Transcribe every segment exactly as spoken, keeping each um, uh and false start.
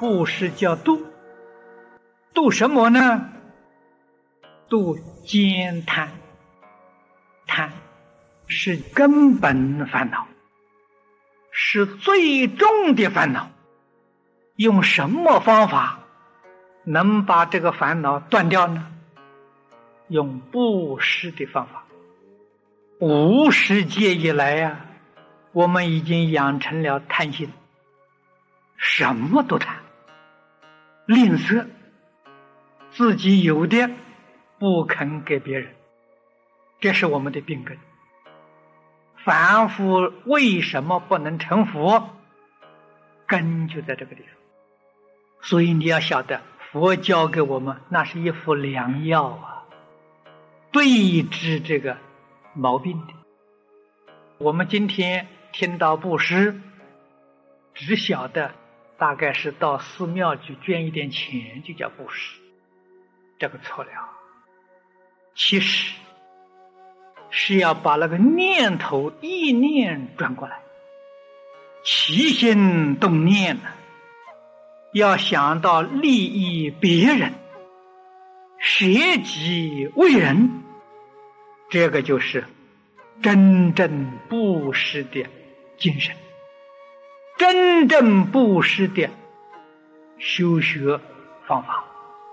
布施叫度，度什么呢？度慳贪。贪是根本烦恼，是最重的烦恼。用什么方法能把这个烦恼断掉呢？用布施的方法。无始劫以来呀、啊，我们已经养成了贪心，什么都贪，吝啬，自己有的不肯给别人，这是我们的病根。凡夫为什么不能成佛？根就在这个地方。所以你要晓得，佛教给我们那是一副良药啊，对治这个毛病的。我们今天听到布施，只晓得大概是到寺庙去捐一点钱就叫布施，这个错了。其实是要把那个念头意念转过来，起心动念呢，要想到利益别人，舍己为人，这个就是真正布施的精神，真正布施的修学方法。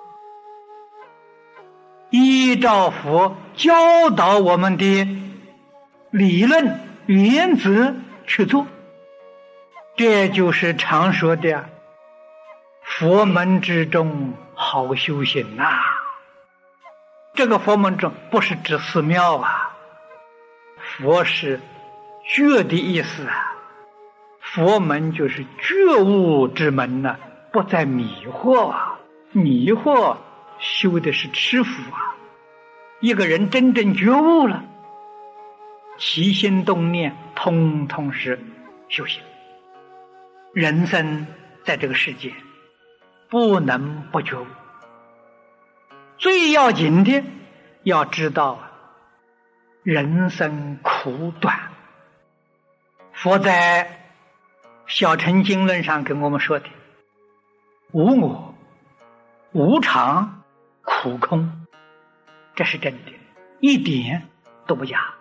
依照佛教导我们的理论原则去做，这就是常说的佛门之中好修行呐、啊。这个佛门中不是指寺庙啊，佛是觉的意思啊，佛门就是觉悟之门呐、啊，不再迷惑啊，迷惑修的是吃福啊。一个人真正觉悟了，起心动念通通是修行。人生在这个世界不能不觉悟，最要紧的要知道人生苦短。佛在小乘经论上跟我们说的无我、无常、苦空，这是真的，一点都不假。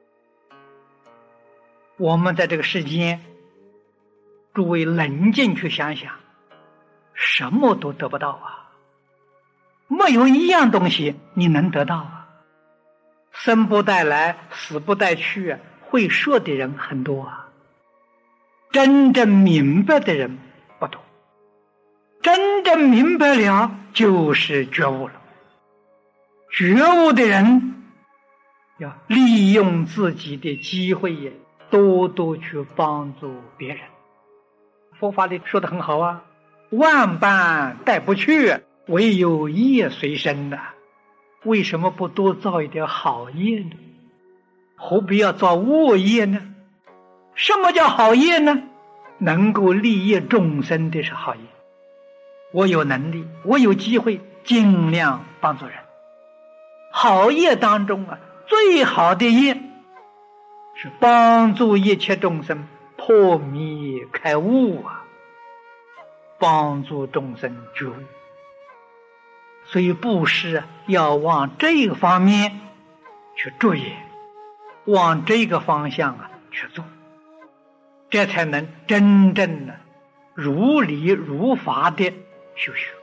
我们在这个世间，诸位冷静去想想，什么都得不到啊，没有一样东西你能得到啊。生不带来，死不带去啊，会说的人很多啊，真正明白的人不多。真正明白了就是觉悟了。觉悟的人要利用自己的机会也多多去帮助别人。佛法里说得很好啊，万般带不去，唯有业随身呐、啊。为什么不多造一点好业呢？何必要造恶业呢？什么叫好业呢？能够利益众生的是好业。我有能力，我有机会，尽量帮助人。好业当中啊，最好的业是帮助一切众生破迷开悟啊，帮助众生觉悟。所以布施要往这个方面去着眼，往这个方向啊去做，这才能真正的如理如法的修学。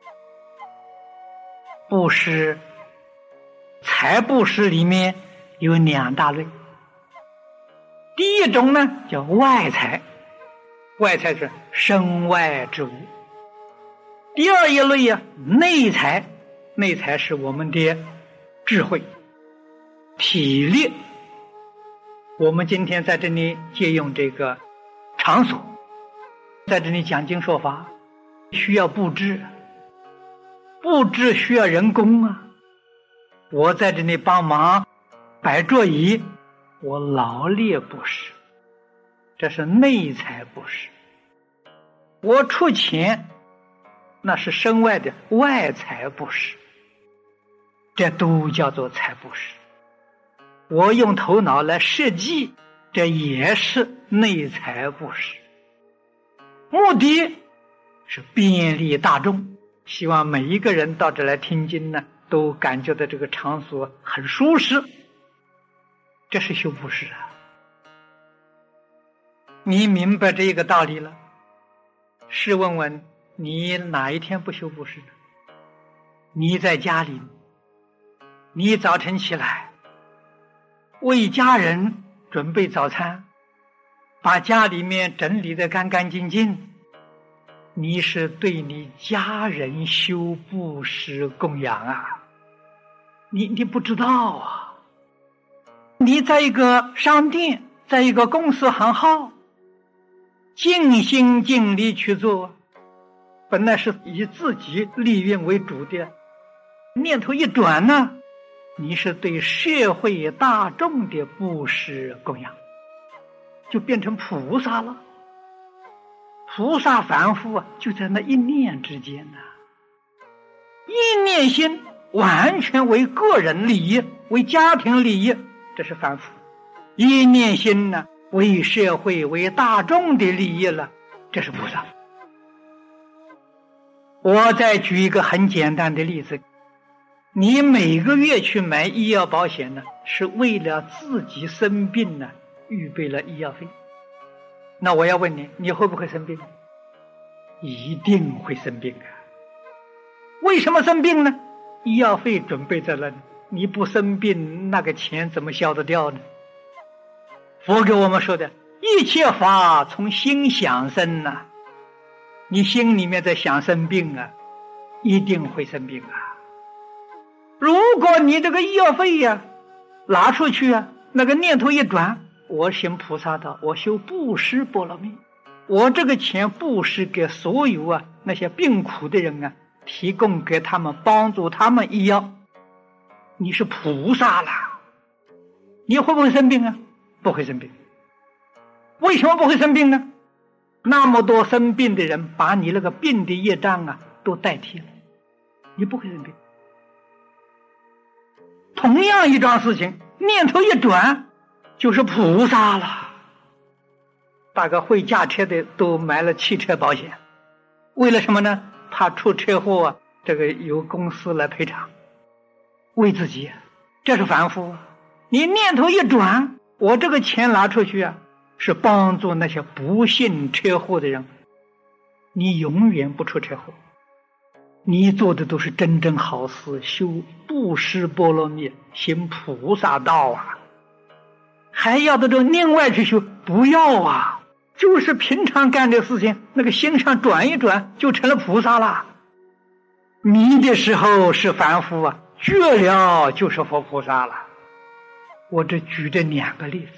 布施，财布施里面有两大类。第一种呢叫外财，外财是身外之物。第二一类啊，内财，内财是我们的智慧、体力。我们今天在这里借用这个场所，在这里讲经说法，需要布置，布置需要人工啊。我在这里帮忙摆桌椅，我劳力布施，这是内财布施。我出钱，那是身外的外财布施，这都叫做财布施。我用头脑来设计，这也是内财布施。目的是便利大众，希望每一个人到这来听经呢，都感觉到这个场所很舒适。这是修布施啊！你明白这个道理了，试问问你哪一天不修布施呢？你在家里，你早晨起来为家人准备早餐，把家里面整理得干干净净，你是对你家人修布施供养啊！你你不知道啊！你在一个商店，在一个公司行号，尽心尽力去做，本来是以自己利润为主的，念头一转呢，你是对社会大众的布施供养，就变成菩萨了。菩萨凡夫啊，就在那一念之间呢、啊，一念心完全为个人利益，为家庭利益，这是凡夫；一念心呢，为社会为大众的利益了，这是菩萨。我再举一个很简单的例子，你每个月去买医药保险呢，是为了自己生病呢预备了医药费。那我要问你，你会不会生病？一定会生病啊！为什么生病呢？医药费准备在那里，你不生病，那个钱怎么消得掉呢？佛给我们说的，一切法从心想生呐、啊，你心里面在想生病啊，一定会生病啊。如果你这个医药费呀、啊、拿出去啊，那个念头一转，我行菩萨道，我修布施波罗蜜，我这个钱布施给所有啊那些病苦的人啊，提供给他们，帮助他们医药，你是菩萨了。你会不会生病啊？不会生病。为什么不会生病呢？那么多生病的人把你那个病的业障啊都代替了，你不会生病。同样一桩事情，念头一转就是菩萨了。大概会驾车的都买了汽车保险，为了什么呢？怕出车祸啊，这个由公司来赔偿，为自己，这是凡夫。你念头一转，我这个钱拿出去啊，是帮助那些不幸车祸的人，你永远不出车祸。你做的都是真正好事，修布施波罗蜜，行菩萨道啊。还要的这另外去修，不要啊，就是平常干的事情，那个心上转一转就成了菩萨了。迷的时候是凡夫啊，觉了就是佛菩萨了。我这举这两个例子，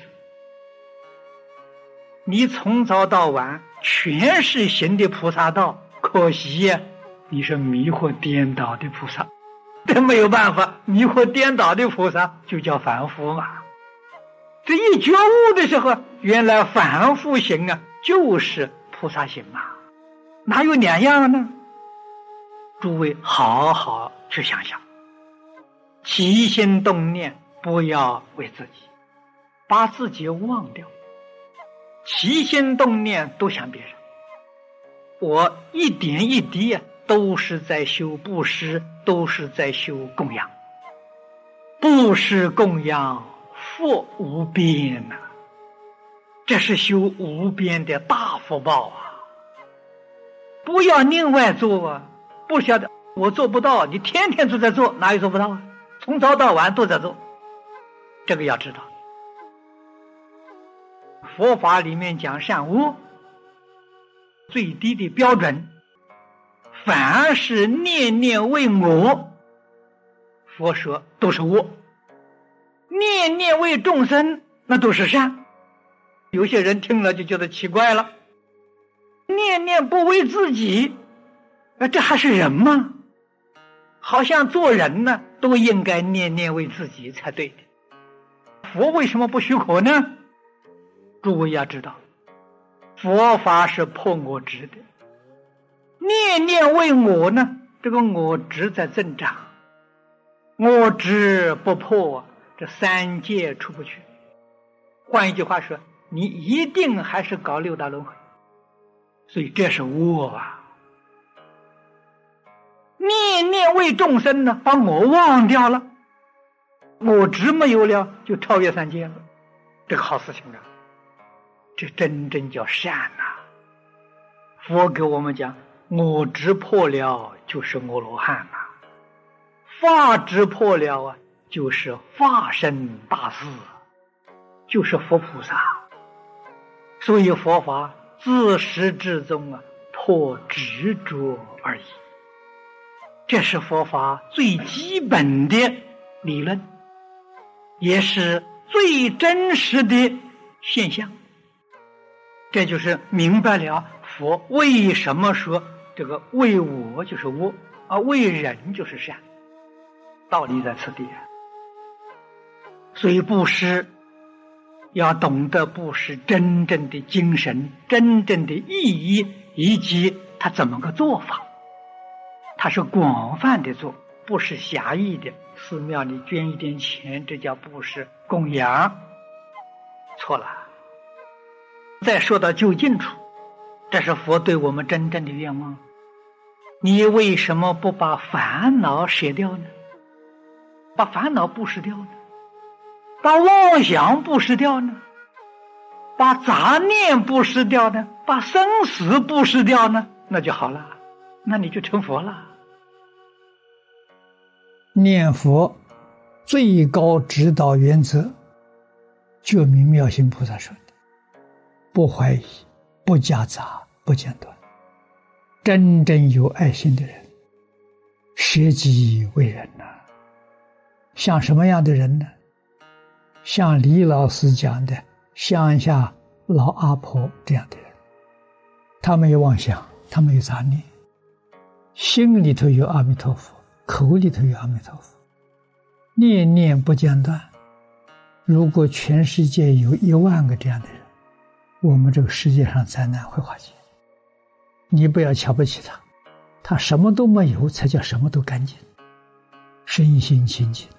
你从早到晚全是行的菩萨道，可惜呀、啊，你是迷惑颠倒的菩萨，这没有办法，迷惑颠倒的菩萨就叫凡夫嘛。这一觉悟的时候，原来凡夫行啊就是菩萨行啊，哪有两样呢？诸位好好去想想，起心动念不要为自己，把自己忘掉，起心动念都想别人。我一点一滴啊都是在修布施，都是在修供养。布施供养福无边呐、啊，这是修无边的大福报啊！不要另外做啊，不晓得我做不到，你天天都在做，哪有做不到啊？从早到晚都在做，这个要知道。佛法里面讲善恶，最低的标准，凡是念念为我，佛说都是恶；念念为众生，那都是善。有些人听了就觉得奇怪了，念念不为自己，这还是人吗？好像做人呢都应该念念为自己才对的。佛为什么不许可呢？诸位要知道，佛法是破我执的，念念为我呢，这个我执在增长，我执不破，这三界出不去。换一句话说，你一定还是搞六道轮回，所以这是恶啊！ 念念为众生呢，把我忘掉了，我执没有了，就超越三界了。这个好事情啊，这真正叫善呐、啊！佛给我们讲，我执破了就是阿罗汉呐、啊，法执破了啊，就是法身大士，就是佛菩萨。所以佛法自始至终啊，破执着而已。这是佛法最基本的理论，也是最真实的现象。这就是明白了佛为什么说这个为我就是我，而为人就是善，道理在此地。所以布施要懂得布施真正的精神、真正的意义，以及它怎么个做法。它是广泛的做，不是狭义的。寺庙里捐一点钱，这叫布施供养，错了。再说到究竟处，这是佛对我们真正的愿望。你为什么不把烦恼舍掉呢？把烦恼布施掉呢？把妄想布施掉呢？把杂念布施掉呢？把生死布施掉呢？那就好了，那你就成佛了。 念佛最高指导原则，觉明妙心菩萨说的：不怀疑，不夹杂，不间断。真正有爱心的人，舍己为人呐、啊。像什么样的人呢？像李老师讲的乡下老阿婆这样的人，他没有妄想，他没有杂念，心里头有阿弥陀佛，口里头有阿弥陀佛，念念不间断。如果全世界有一万个这样的人，我们这个世界上灾难会化解。你不要瞧不起他，他什么都没有才叫什么都干净，身心清净，